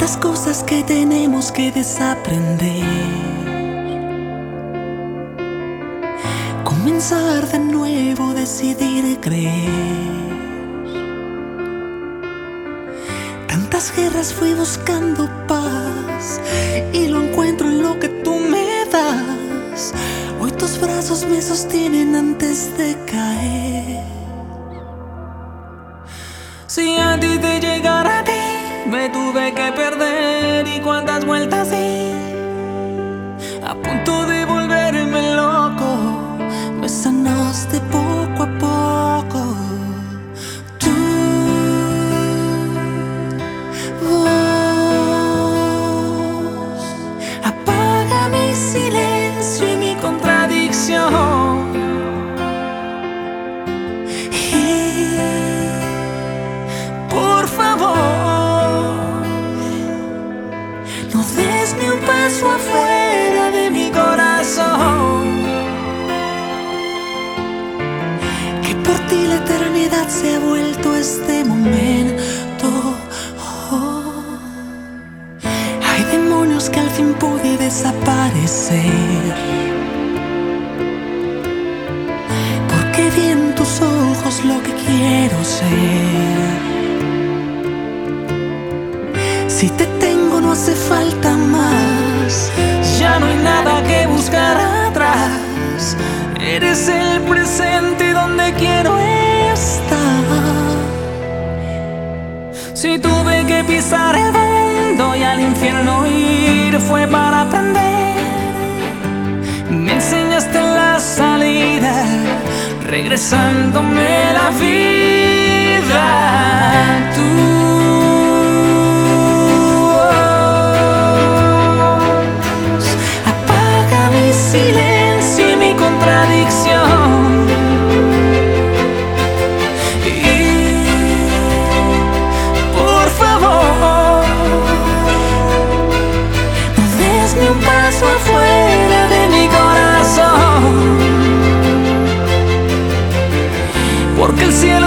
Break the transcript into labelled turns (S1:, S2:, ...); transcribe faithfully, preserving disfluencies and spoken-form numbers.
S1: Tantas cosas que tenemos que desaprender, comenzar de nuevo, decidir creer. Tantas guerras fui buscando paz y lo encuentro en lo que tú me das. Hoy tus brazos me sostienen antes de caer.
S2: Si a ti te llegara a ti, me tuve que perder y cuántas vueltas di, a punto de volverme loco.
S1: Me sanaste poco a poco. Tú, voz, apaga mi silencio y mi contradicción. Y por favor, no des ni un paso afuera de mi corazón, que por ti la eternidad se ha vuelto este momento. Oh, hay demonios que al fin pude desaparecer, porque vi en tus ojos lo que quiero ser. Si te tengo no hace falta más,
S2: Ya no hay nada que buscar atrás. Eres el presente donde quiero estar. Si tuve que pisar el mundo y al infierno ir, fue para aprender. Me enseñaste la salida, regresándome la vida. Tú,
S1: silencio y mi contradicción. Y por favor, no des ni un paso afuera de mi corazón,
S2: porque el cielo